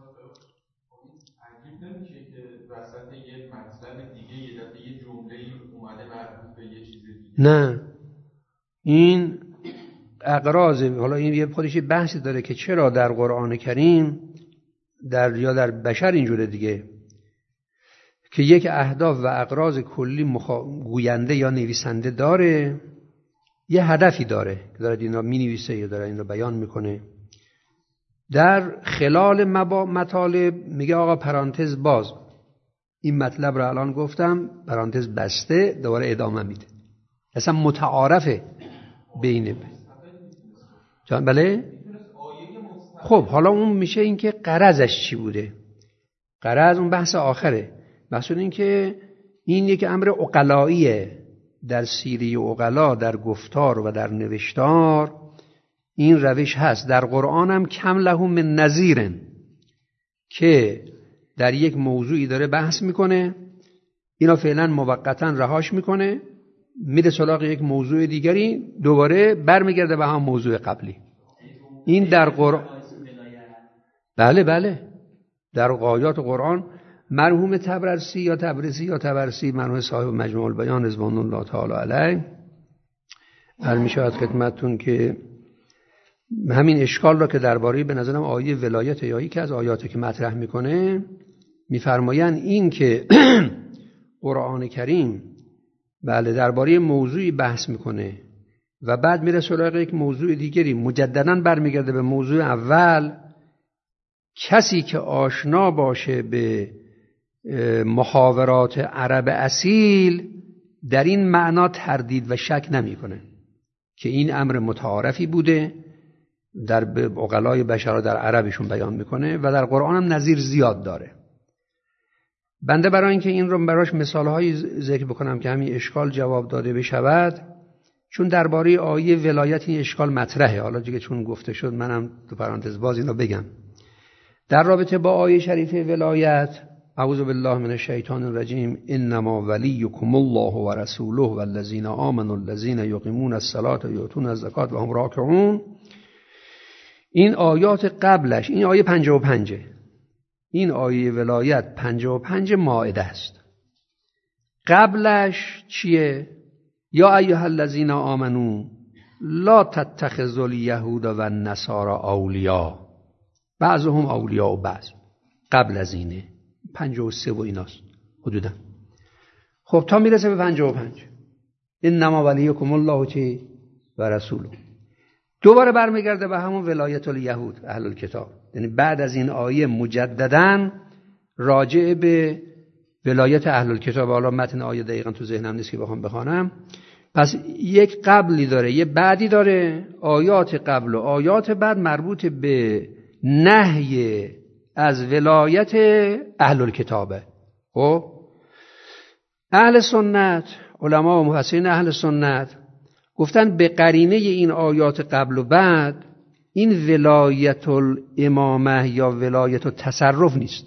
عجیب نمیشه که وسط یه مطلب دیگه یه دفعه یه جمله‌ای اومده مربوط به یه چیز دیگه؟ نه، این اقراض، حالا این یه خودش بحثی داره که چرا در قرآن کریم یا در بشر اینجوره دیگه که یک اهداف و اقراض کلی گوینده یا نویسنده داره، یه هدفی داره که داره این را می نویسه یا داره این را بیان میکنه. در خلال مطالب میگه آقا پرانتز باز، این مطلب رو الان گفتم، پرانتز بسته، دوباره ادامه میده. اصلا متعارفه بین جان. بله خب حالا اون میشه این که غرضش چی بوده. غرض اون بحث آخره. بحث این که این یک امر عقلاییه، در سیره عقلا، در گفتار و در نوشتار این روش هست. در قرآن هم کم لهم من نذیرن که در یک موضوعی داره بحث میکنه، اینا فعلا موقتا رهاش میکنه، میره سراغ یک موضوع دیگری، دوباره برمیگرده به هم موضوع قبلی. این در قرآن بله در آیات قرآن مرحوم تبرسی مرحوم صاحب مجموع البیان رضوان الله تعالی علیه عرض میشود خدمتتون که همین اشکال را که درباره به نظرم آیه ولایت یا یکی از آیاتی که مطرح میکنه میفرمایند این که قرآن کریم بله درباره موضوعی بحث میکنه و بعد میره سراغ یک موضوع دیگری، مجددا برمیگرده به موضوع اول. کسی که آشنا باشه به محاورات عرب اصیل در این معنا تردید و شک نمیکنه که این امر متعارفی بوده، در عقلای بشر در عربشون بیان میکنه و در قرآن هم نظیر زیاد داره. بنده برای اینکه این رو براش مثالهایی ذکر بکنم که همین اشکال جواب داده بشود، چون درباره آیه ولایت این اشکال مطرحه، حالا دیگه چون گفته شد منم تو پرانتز باز اینو بگم. در رابطه با آیه شریفه ولایت، اعوذ بالله من الشیطان الرجیم، انما ولیکم الله و رسوله والذین آمنوا الذین یقیمون الصلاة و یؤتون الزکاة و هم راکعون، این آیات قبلش، این آیه 55، این آیه ولایت 55 مائده است. قبلش چیه؟ یا ایها الذین آمنوا لا تتخذوا الیهود و النصارى اولیاء بعضهم اولیاء بعض. قبل از اینه 53 و ایناست حدودا. خب تا میرسه به 55 انما ولیکم الله چی و رسوله، دوباره برمیگرده به همون ولایت الیهود اهل الکتاب. یعنی بعد از این آیه مجدداً راجع به ولایت اهل الکتاب. حالا متن آیه دقیقاً تو ذهنم نیست که بخوام بخوانم. پس یک قبلی داره، یه بعدی داره. آیات قبل و آیات بعد مربوط به نهی از ولایت اهل الکتابه. خب اهل سنت، علما و مفسرین اهل سنت گفتن به قرینه این آیات قبل و بعد این ولایت الامامه یا ولایت التصرف نیست.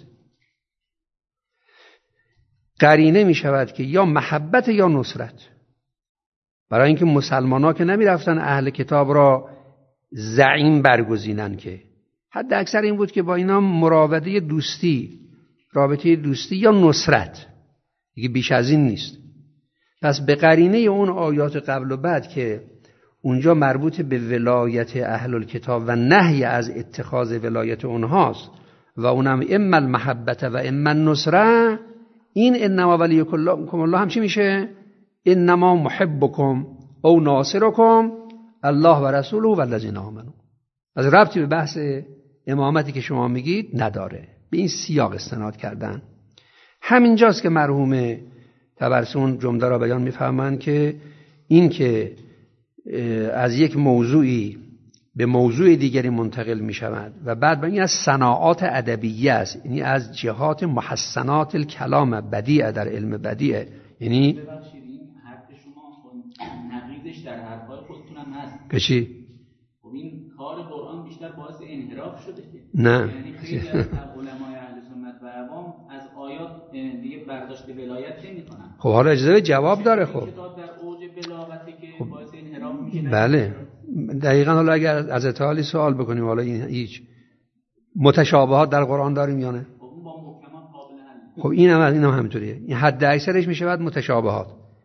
قرینه می شود که یا محبت یا نصرت. برای اینکه مسلمان ها که نمی رفتن اهل کتاب را زعیم برگزینن، که حد اکثر این بود که با اینا مراوده دوستی، رابطه دوستی یا نصرت، دیگه بیش از این نیست. پس به قرینه اون آیات قبل و بعد که اونجا مربوط به ولایت اهل الکتاب و نهی از اتخاذ ولایت اونهاست و اونم اما المحبت و اما النصره، این انما ولیکم الله هم چی میشه؟ انما محبکم او ناصرکم الله و رسوله و الذین آمنوا. از ربطی به بحث امامتی که شما میگید نداره. به این سیاق استناد کردن. همینجاست که مرحوم تبرسون جمله را بیان میفهمند که این که از یک موضوعی به موضوع دیگری منتقل میشود و بعد به این از صناعات ادبیه است، یعنی از جهات محسنات الکلام بدیع در علم بدیع. یعنی ببخشید این حرف شما نقیضش در حرفای خودتون هم هست که چی؟ خب این کار قرآن بیشتر باعث انحراف شده که نه، یعنی خیلی از علمای اهل سنت و عوام از آیات دیگه برداشت ولایت نمی‌کنن. خب حالا اجازه جواب داره. خب کتاب در اوج بلاغته که باعث انحراف میشه. بله دقیقاً. حالا اگر از اطلاعی سوال بکنیم، حالا این هیچ متشابهات در قرآن داریم یا نه؟ خب اون با محکمات قابل حل. خب این هم همینطوریه. این حد اکثرش میشه بعد متشابهات.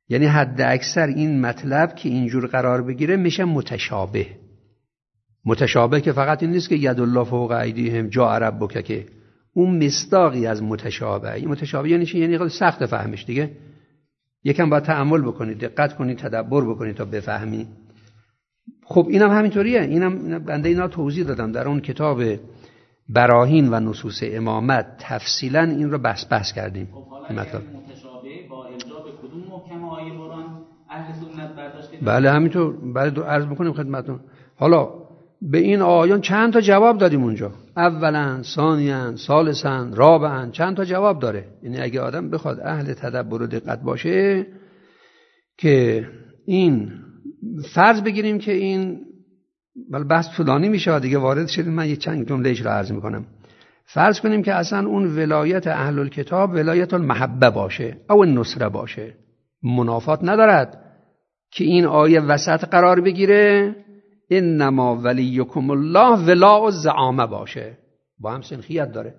یعنی حد اکثر این مطلب که اینجور قرار بگیره میشه متشابه. متشابه که فقط این نیست که ید الله فوق ایدیهم جاء ربک، که اون مصداقی از متشابه. این متشابه یعنی چی؟ یعنی خیلی سخت فهمش دیگه. یکم باید تأمل بکنید، دقت کنید، تدبر بکنید تا بفهمی. خب اینم همینطوریه. اینم بنده اینا توضیح دادم در اون کتاب براهین و نصوص امامت، تفصیلا این رو بحث کردیم. خب حالا مطشابه با الجا به کدوم محکم آیه قرآن اهل سنت برداشت کرده؟ بله همینطور. بله عرض میکنیم خدمتتون. حالا به این آیان چند تا جواب دادیم اونجا، اولا، ثانیا، ثالثا، رابعا، چند تا جواب داره. یعنی اگه آدم بخواد اهل تدبر و دقت باشه که این فرض بگیریم که این بحث طولانی میشه دیگه وارد شدیم، من یه چند جمله‌اش رو عرض میکنم. فرض کنیم که اصلا اون ولایت اهل الکتاب ولایت المحبه باشه او النصره باشه، منافات ندارد که این آیه وسط قرار بگیره انما ولیکم الله ولاء الزعامه باشه. با هم سنخیت داره.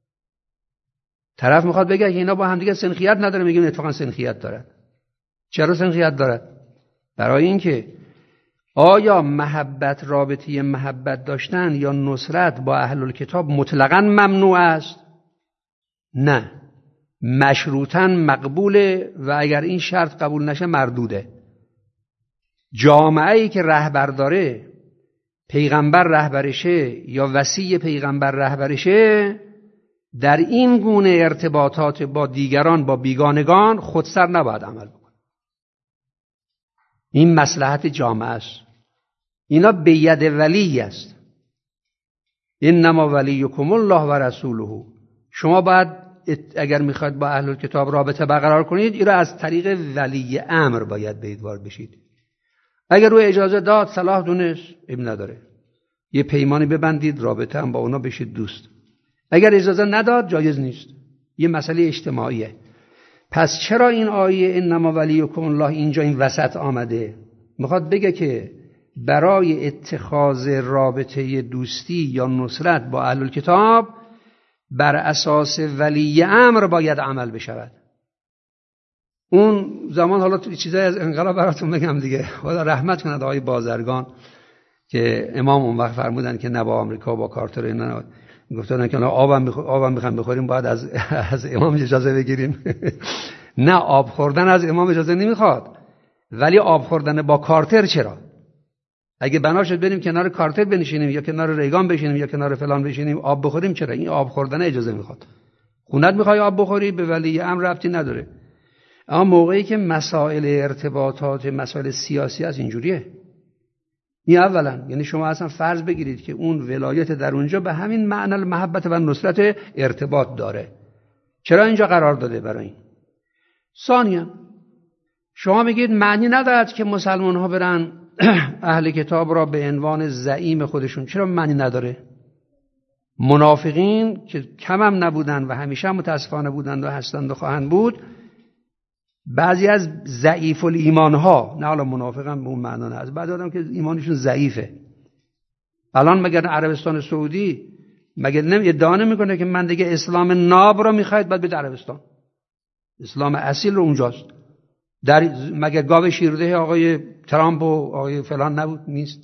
طرف میخواد بگه که اینا با هم دیگه سنخیت نداره، میگیم اتفاقا سنخیت داره. چرا سنخیت داره؟ برای اینکه آیا محبت، رابطه محبت داشتن یا نصرت با اهل الکتاب مطلقاً ممنوع است؟ نه، مشروطاً مقبوله و اگر این شرط قبول نشه مردوده. جامعه‌ای که رهبر داره، پیغمبر رهبرشه یا وصی پیغمبر رهبرشه، در این گونه ارتباطات با دیگران، با بیگانگان خودسر نباید عمل بکنه. این مصلحت جامعه است. اینا به ید ولی است. انما ولیکم الله و رسوله. شما باید اگر میخواید با اهل کتاب رابطه برقرار کنید، این را از طریق ولی امر باید به وارد بشید. اگر رو اجازه داد، صلاح دونست، اب نداره، یه پیمانی ببندید، رابطه هم با اونا بشید دوست. اگر اجازه نداد، جایز نیست. یه مسئله اجتماعیه. پس چرا این آیه انما ولیکم الله اینجا این وسط آمده؟ میخواد بگه که برای اتخاذ رابطه دوستی یا نصرت با اهل کتاب بر اساس ولی امر باید عمل بشود. اون زمان، حالا چیزای از انقلاب براتون بگم دیگه، خدا رحمت کنه آقای بازرگان که امام اون وقت فرمودن که نه با آمریکا با کارتر اینا، گفتن که آبم میخوام بخوریم باید از امام اجازه بگیریم. نه، آب خوردن از امام اجازه نمیخواد، ولی آب خوردن با کارتر چرا؟ اگه بنا شد بریم کنار کارتر بنشینیم یا کنار ریگان بشینیم یا کنار فلان بشینیم آب بخوریم، چرا؟ این آب خوردن اجازه میخواد. خونت میخوای آب بخوری، به ولی امر ربطی نداره. اما موقعی که مسائل ارتباطات، مسائل سیاسی از اینجوریه، این اولا، یعنی شما اصلا فرض بگیرید که اون ولایت در اونجا به همین معنی محبت و نصرت ارتباط داره. چرا اینجا قرار داده برای این؟ ثانیا، شما میگید معنی ندارد که مسلمان ها برن اهل کتاب را به عنوان زعیم خودشون. چرا معنی نداره؟ منافقین که کم هم نبودن و همیشه متاسفانه بودند و هستند و خواهند بود، بعضی از ضعیف الایمان ها، نه حالا منافق هم به اون معنا نه، از بعضی آدم که ایمانشون ضعیفه. الان مگر عربستان سعودی مگر ادعا نمیکنه که من دیگه اسلام ناب رو میخواید بعد بده عربستان، اسلام اصیل رو اونجاست. مگر گاو شیرده آقای ترامپ و آقای فلان نبود؟ نیست.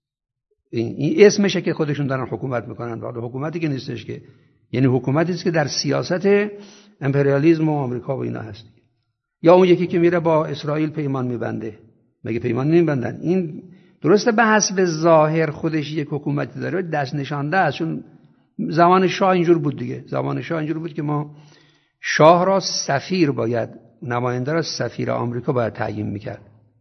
این اسمشه که خودشون دارن حکومت میکنن، ولی حکومتی که نیستش که، یعنی حکومتی است که در سیاست امپریالیسم و آمریکا و اینا هست. یا اون یکی که میره با اسرائیل پیمان میبنده، مگه پیمان نمیبندن؟ این درسته به حسب ظاهر خودش یک حکومتی داره، دست نشانده است. چون زمان شاه اینجور بود دیگه، زمان شاه اینجور بود که ما شاه را سفیر باید، نماینده را سفیر آمریکا باید تعیین میکرد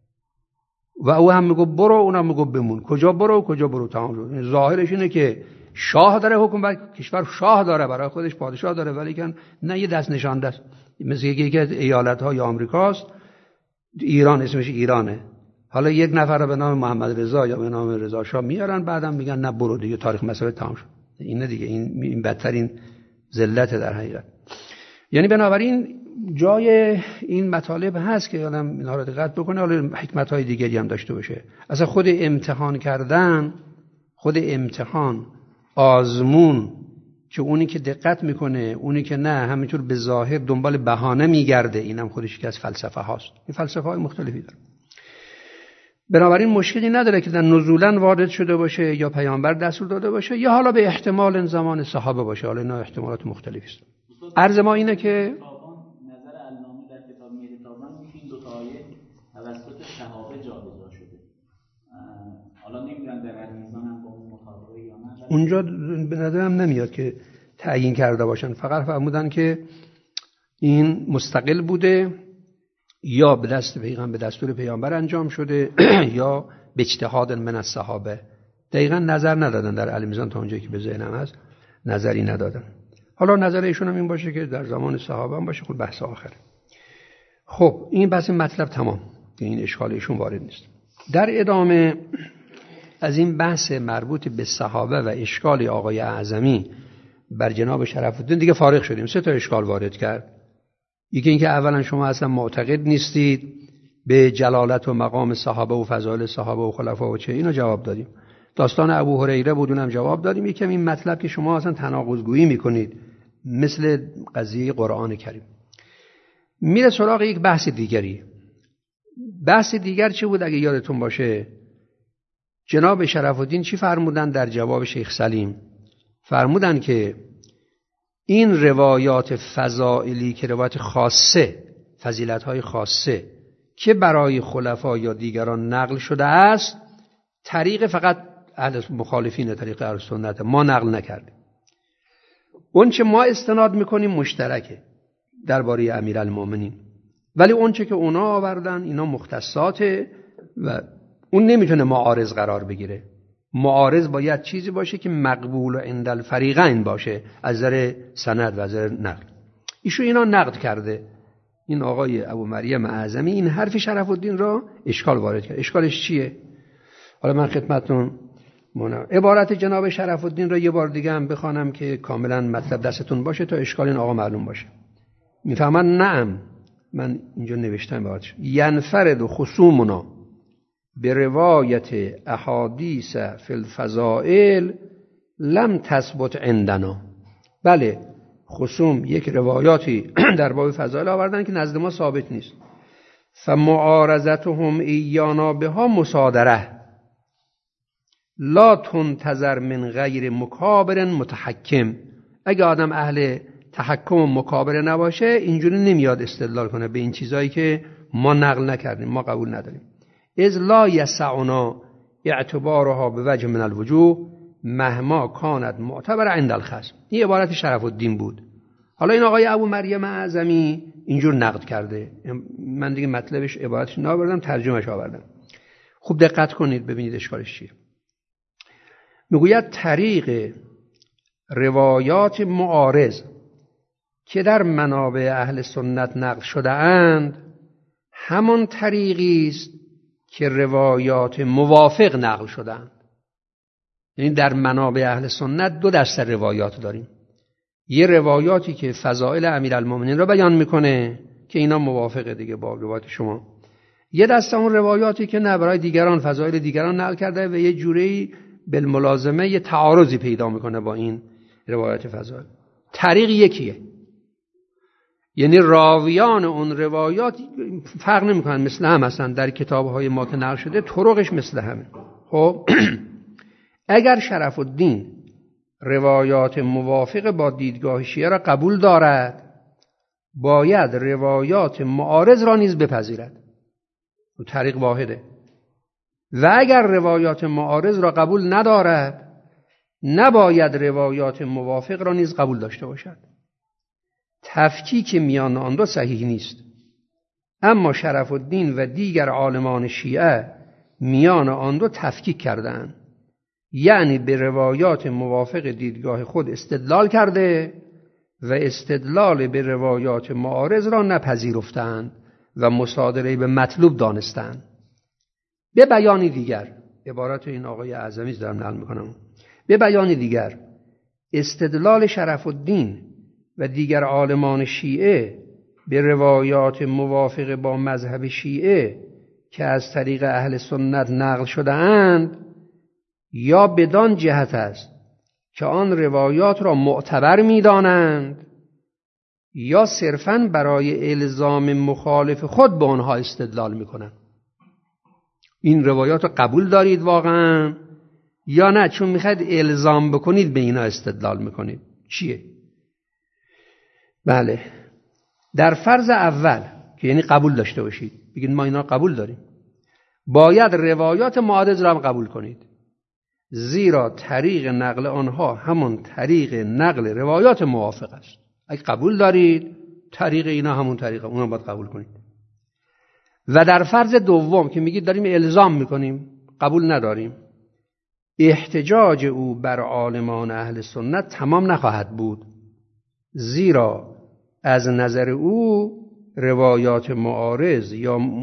و او هم میگه برو، اونم میگه بمون. کجا برو کجا برو، تمام شد. ظاهرش اینه که شاه داره حکومت، کشور شاه داره، برای خودش پادشاه داره، ولی که نه، یه دست نشانده است. مثل یکی از ایالت‌های آمریکاست، ایران اسمش ایرانه، حالا یک نفر به نام محمد رضا یا به نام رضا شاه میارن، بعدم میگن نه برو دیگه، تاریخ مسئله تمام شد. اینه دیگه، این بدترین ذلت در حقیقت. یعنی بنابراین جای این مطالب هست که آدم اینها رو دقت بکنه، حالا حکمت‌های دیگری هم داشته باشه. اصلا خود امتحان کردن، خود امتحان، آزمون که اونی که دقت میکنه، اونی که نه همینطور به ظاهر دنبال بهانه میگرده، اینم خودش یکی از فلسفه هاست. این فلسفه های مختلفی داره. بنابراین مشکلی نداره که در نزولا وارد شده باشه یا پیامبر دستور داده باشه یا حالا به احتمال زمان صحابه باشه. حالا اینا احتمالات مختلفی است. عرض ما اینه که نظر علامه در کتاب میرتابان میگه این دو تا آیه توسط صحابه جابجا شده. حالا نمیدونم در میزان هم با اون مطابقه یا نه. اونجا به نظرم نمیاد که تعیین کرده باشن، فقط فرمودن که این مستقل بوده یا به دستور پیامبر انجام شده یا به اجتهاد من الصحابه. دقیقاً نظر ندادن در المیزان، تا اونجایی که به ذهنم هست نظری ندادن. حالا نظر ایشون هم این باشه که در زمان صحابه هم باشه، خود بحث آخره. خب این بحث مطلب تمام، این اشکال ایشون وارد نیست. در ادامه از این بحث مربوط به صحابه و اشکال آقای اعظمی بر جناب شرف الدین دیگه فارغ شدیم. 3 تا اشکال وارد کرد. یکی اینکه اولا شما اصلا معتقد نیستید به جلالت و مقام صحابه و فضایل صحابه و خلفا و چه، اینو جواب دادیم. داستان ابو هریره بود، اونم جواب دادیم. یکم این مطلب که شما اصلا تناقض‌گویی میکنید مثل قضیه قرآن کریم. میره سراغ یک بحث دیگری. بحث دیگر چه بود اگه یادتون باشه؟ جناب شرف الدین چی فرمودن در جواب شیخ سلیم؟ فرمودن که این روایات فضائلی که روایت خاصه، فضیلت‌های خاصه که برای خلفا یا دیگران نقل شده است، طریق فقط اهل مخالفین طریق اهل سنت، ما نقل نکردیم. اون چه ما استناد میکنیم مشترکه درباره امیرالمومنین، ولی اون چه که اونا آوردن اینا مختصاته و اون نمیتونه معارض قرار بگیره. معارض باید چیزی باشه که مقبول عند الفریقین باشه از نظر سند و از نظر نقل. ایشون اینا نقد کرده. این آقای ابو مریم اعظمی این حرف شرف الدین را اشکال وارد کرد. اشکالش چیه؟ حالا من خدمتتون عبارت جناب شرف الدین را یه بار دیگه هم بخوانم که کاملا مطلب دستتون باشه تا اشکال این آقا معلوم باشه. میفهمن؟ نعم، من اینجا نوشتم عبارتش. ینفرد خصومنا به روایت احادیث فی الفضائل لم تثبت عندنا. بله، خصوم یک روایاتی در باب فضائل آوردن که نزد ما ثابت نیست. فمعارضتهم ایانا بها مصادره لا تنتظر من غیر مکابر متحکم. اگه آدم اهل تحکم و مکابره نباشه اینجوری نمیاد استدلال کنه به این چیزایی که ما نقل نکردیم، ما قبول نداریم. اذ لا یسعنا اعتبارها به وجه من الوجوه مهما کانت معتبر عند الخصم. این عبارت شرف الدین بود. حالا این آقای ابو مریم اعظمی اینجور نقد کرده. من دیگه مطلبش عبارتش نآوردم، ترجمهش آوردم. خوب دقت کنید ببینید اشکالش چیه. میگوید طریق روایات معارض که در منابع اهل سنت نقل شده اند همان طریقی است که روایات موافق نقل شدند. یعنی در منابع اهل سنت 2 دسته روایات داریم. یه روایاتی که فضائل امیرالمومنین را بیان میکنه که اینا موافقه دیگه با روایات شما. یه دسته اون روایاتی که نه، برای دیگران فضائل دیگران نقل کرده و یه جوری بالملازمه یه تعارضی پیدا میکنه با این روایات فضائل. طریق یکیه، یعنی راویان اون روایات فرق نمیکنن، مثل هم هستن. در کتاب‌های ما که نقل شده طرقش مثل همه. خب اگر شرف الدین روایات موافق با دیدگاه شیعه را قبول دارد باید روایات معارض را نیز بپذیرد. طریق واحده. و اگر روایات معارض را قبول ندارد نباید روایات موافق را نیز قبول داشته باشد. تفکیک میان آن دو صحیح نیست. اما شرف الدین و دیگر عالمان شیعه میان آن دو تفکیک کردند، یعنی به روایات موافق دیدگاه خود استدلال کرده و استدلال به روایات معارض را نپذیرفتند و مصادره به مطلوب دانستند. به بیان دیگر، عبارت این آقای اعظمی دارم نقل میکنم، به بیان دیگر استدلال شرف الدین و دیگر عالمان شیعه به روایات موافق با مذهب شیعه که از طریق اهل سنت نقل شده اند یا بدان جهت است که آن روایات را معتبر می‌دانند یا صرفاً برای الزام مخالف خود به آنها استدلال می‌کنند. این روایات رو قبول دارید واقعاً یا نه چون میخواید الزام بکنید به اینا استدلال میکنید؟ چیه؟ بله، در فرض اول که یعنی قبول داشته باشید، بگید ما اینا قبول داریم، باید روایات معارض را هم قبول کنید، زیرا طریق نقل آنها همون طریق نقل روایات موافق است. اگه قبول دارید طریق اینا همون طریقه، اونا باید قبول کنید. و در فرض دوم که میگید داریم الزام میکنیم، قبول نداریم، احتجاج او بر عالمان اهل سنت تمام نخواهد بود، زیرا از نظر او روایات معارض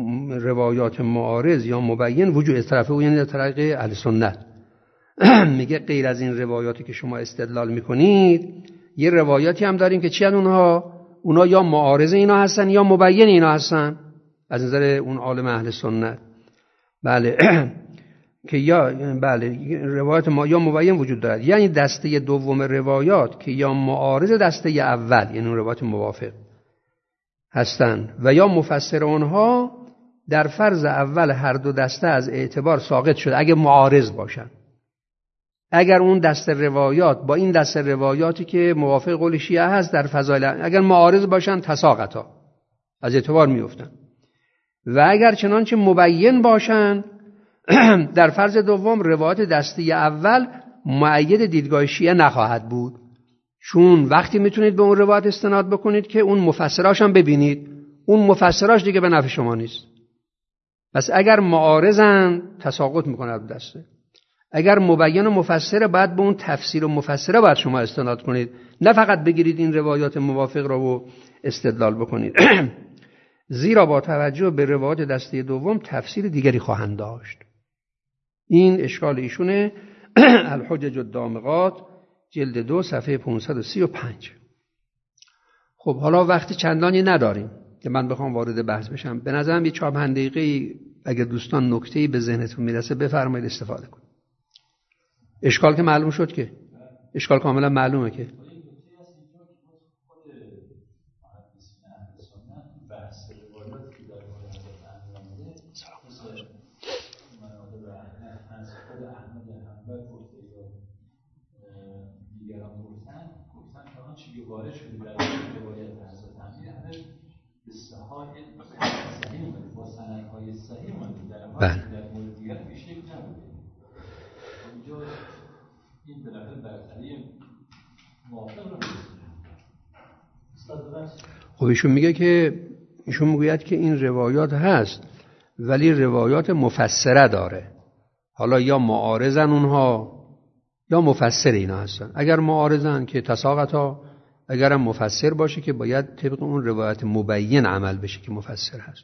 یا مبین وجود از طرف او، یعنی از طریق اهل سنت. میگه غیر از این روایاتی که شما استدلال میکنید یه روایاتی هم داریم که چی هستن اونا یا معارض اینا هستن یا مبین اینا هستن از نظر اون عالم اهل سنت. بله که روایات ما یا مبین وجود دارد، یعنی دسته دوم روایات که یا معارض دسته اول یعنی روایات موافق هستند و یا مفسر آنها در فرض اول هر دو دسته از اعتبار ساقط شده اگه معارض باشن. اگر اون دسته روایات با این دسته روایاتی که موافق قول شیعه هست در فضایل اگر معارض باشن تساقطا از اعتبار میافتن، و اگر چنانچه مبین باشن در فرض دوم روایات دسته اول مؤید دیدگاه شیعه نخواهد بود، چون وقتی میتونید به اون روایت استناد بکنید که اون مفسراش هم ببینید، اون مفسراش دیگه به نفع شما نیست. پس اگر معارضن تساقط میکنه دسته، اگر مبین و مفسر بعد به اون تفسیر و مفسره باید شما استناد کنید، نه فقط بگیرید این روایات موافق را و استدلال بکنید. زیرا با توجه به روایات دسته دوم تفسیر دیگری خواهند داشت. این اشکال ایشونه. الحجج الدامغات جلد 2 صفحه 535. خب حالا وقتی چندانی نداریم که من بخوام وارد بحث بشم. به نظرم یه 4-5 دقیقه اگر دوستان نکته‌ای به ذهنتون میرسه بفرمایید استفاده کنید. اشکال که معلوم شد، که اشکال کاملا معلومه که وارد شده در روایت حضرت امیر همه به صحاح صحیح اومده، با سندهای صحیح اومده، در مورد دیگر بیشتر نبوده. اینجا این بالاخره برتری موافق رو می‌رسونه. خب ایشون میگه که میگوید که این روایات هست ولی روایات مفسره داره. حالا یا معارضن اونها یا مفسر اینا هستن. اگر معارضن که تساقطا، اگر هم مفسر باشه که باید طبق اون روایت مبین عمل بشه که مفسر هست.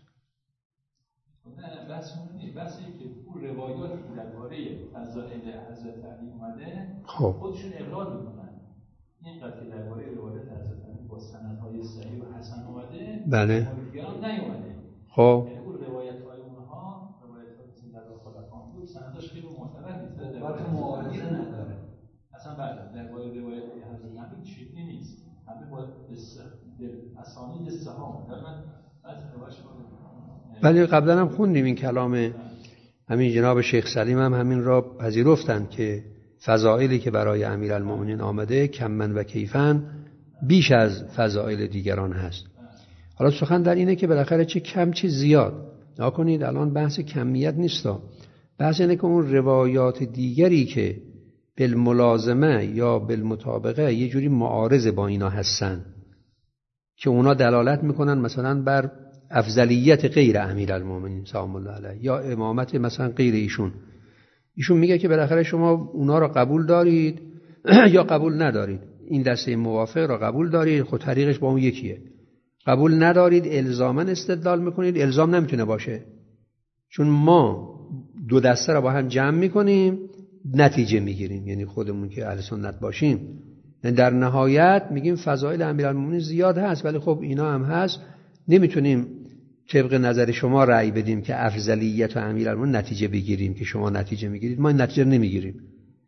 نه بس اون نیست، بس این که اون روایاتی که درباره فضائل حضرت علی اومده خودشون اقرار میکنن. اینقدر که درباره روایت حضرت علی با سندهای صحیح و حسن اومده، بله دیگران نیومده. خب یعنی اون روایت‌های اونها، روایت‌های مثل در خلفا بود، سندش خیلی معتبر نیست، روایت معارضه نداره. اصلا درباره روایت حضرت علی چیزی نیست. همه با اسانید صحابه در من از رواش ولی قبلا هم خوندیم این کلام همین جناب شیخ سلیم هم همین را پذیرفتند که فضائلی که برای امیرالمومنین آمده کمن و کیفن بیش از فضائل دیگران هست. حالا سخن در اینه که بالاخره چه کم چه زیاد. نکنید الان بحث کمیت نیستا، بحث اینه که اون روایات دیگری که بالملازمه یا بالمطابقه یه جوری معارض با اینا هستن که اونا دلالت میکنن مثلا بر افضلیت غیر امیرالمومنین سلام الله علیه یا امامت مثلا غیر ایشون میگه که بالاخره شما اونا رو قبول دارید یا قبول ندارید، این دسته موافق رو قبول دارید، خود طریقش با اون یکیه. قبول ندارید الزاما استدلال میکنید، الزام نمیتونه باشه، چون ما دو دسته رو با هم جمع میکنیم نتیجه میگیریم، یعنی خودمون که اهل سنت باشیم. در نهایت میگیم فضائل امیرالمومنین زیاد هست ولی خب اینا هم هست، نمیتونیم طبق نظر شما رأی بدیم که افضلیت امیرالمومنین نتیجه بگیریم که شما نتیجه میگیرید، ما این نتیجه نمیگیریم،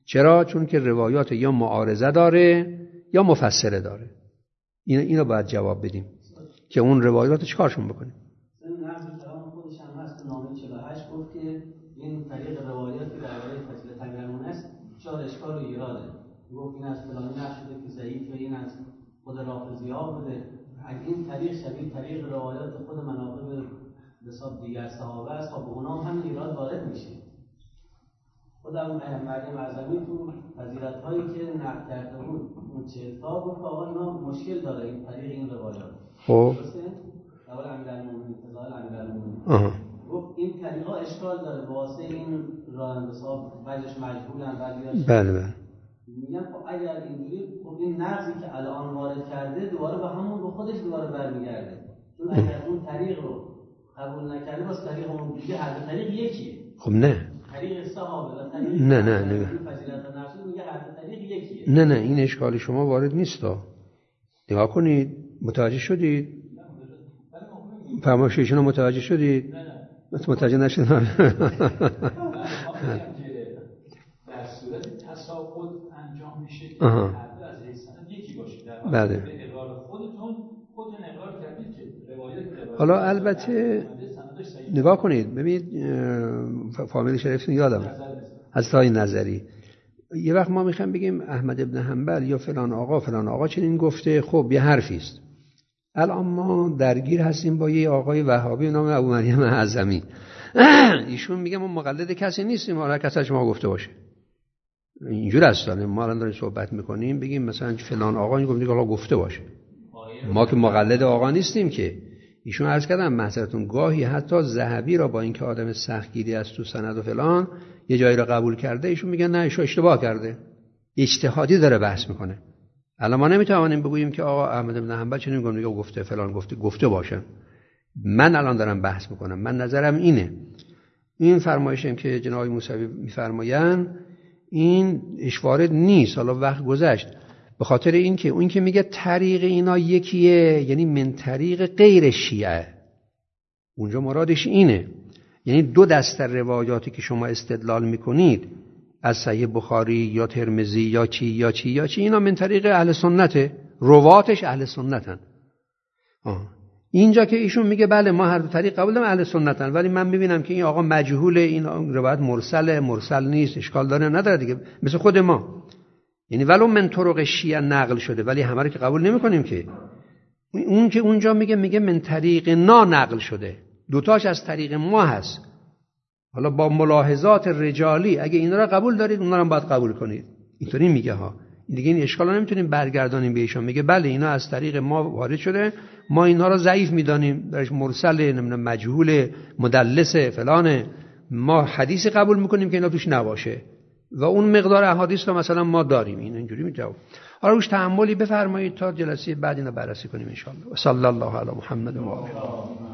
چرا؟ چون که روایات یا معارضه داره یا مفسره داره. اینو باید جواب بدیم که اون روایات چیکارشون بکنیم. نقض کلام خودش هم هست. نامه 48 گفت که این طریق روایاتی درباره فضیلت امیرالمومنین است چهار اشکال و ایراده. گفت این از فلانی نشده که ضعیف، این از خود رافضی ها بوده. اگه این طریق شبیه طریق روایات خود مناقب حساب دیگر صحابه است، خب به اونها هم ایراد وارد میشه. خودم مریم اعظمی تو فضیلت‌هایی که نقد کرده بود اون 40 تا گفت آقا اینا مشکل داره این طریق این روایات. خب اول امیرالمومنین فضائل امیرالمومنین گفت این طریقا اشکال داره واسه این راننده صاحب بعضش مجبورن بعضیاش. بله. میگم خب اگر اینجوری خب این نقضی که الان وارد کرده دوباره به همون به خودش دوباره برمیگرده. چون اگر اون طریق رو قبول نکرده باز طریق اون دیگه هر طریق یکیه. خب نه. طریق صحابه و طریق نه فضیلت نفسی میگه هر طریق یکیه. نه این اشکال شما وارد نیستا. نگاه کنید، متوجه شدید؟ فرمایششون رو متوجه شدید؟ نه متوجه نشدم. در صورت تساقط انجام میشه که هر دو از حیثیت یکی باشه. در واقع به اقرار خودتون اقرار کردید که روایت حالا البته نگاه کنید، ببینید فامیل شریفتون یادم از تای نظری یه وقت ما میخوایم بگیم احمد ابن حنبل یا فلان آقا چنین گفته، خب یه حرفی است. الان ما درگیر هستیم با یه آقای وهابی نام ابو مریم اعظمی. ایشون میگه ما مقلد کسی نیستیم، هر کسی شما گفته باشه. اینجور است. ما الان داریم صحبت میکنیم بگیم مثلا فلان آقا این گفته باشه. ما که مقلد آقا نیستیم که. ایشون عرض کردم محضرتون گاهی حتی ذهبی را با اینکه آدم سختگیری است تو سند و فلان یه جایی را قبول کرده، ایشون میگن نه ایشون اشتباه کرده، اجتهادی داره بحث میکنه. الان ما نمیتوانیم بگوییم که آقا احمد بن حنبل چنین گفته فلان گفته باشه. من الان دارم بحث میکنم، من نظرم اینه. این فرمایشی که جناب موسوی میفرمایند این اشوارد نیست. حالا وقت گذشت به خاطر این که اون که میگه طریق اینا یکیه، یعنی من طریق غیر شیعه، اونجا مرادش اینه. یعنی دو دسته روایاتی که شما استدلال میکنید از صحیح بخاری یا ترمذی یا چی اینا من طریق اهل سنته، رواتش اهل سنتن. اینجا که ایشون میگه بله ما هر دو طریق قبول داریم اهل سنتن، ولی من میبینم که این آقا مجهول، این روایت مرسل نیست، اشکال داره نداره دیگه، مثل خود ما. یعنی ولو من طرق شیعه نقل شده ولی همه رو که قبول نمی‌کنیم که. اون که اونجا میگه من طریق نا نقل شده، دوتاش از طریق ما هست. حالا با ملاحظات رجالی اگه اینا رو قبول دارید اونا رو هم باید قبول کنید. اینطوری میگه ها. دیگه این اشکالا نمیتونیم برگردانیم به ایشون. میگه بله اینا از طریق ما وارد شده، ما اینا رو ضعیف میدانیم، درش مرسل، مجهول، مدلس، فلانه. ما حدیثی قبول میکنیم که اینا توش نباشه و اون مقدار احادیث رو مثلا ما داریم. این اینجوری میجاوب. حالا روش تأملی بفرمایید تا جلسه بعد اینو بررسی کنیم ان شاء الله. صلی الله علی محمد و آله.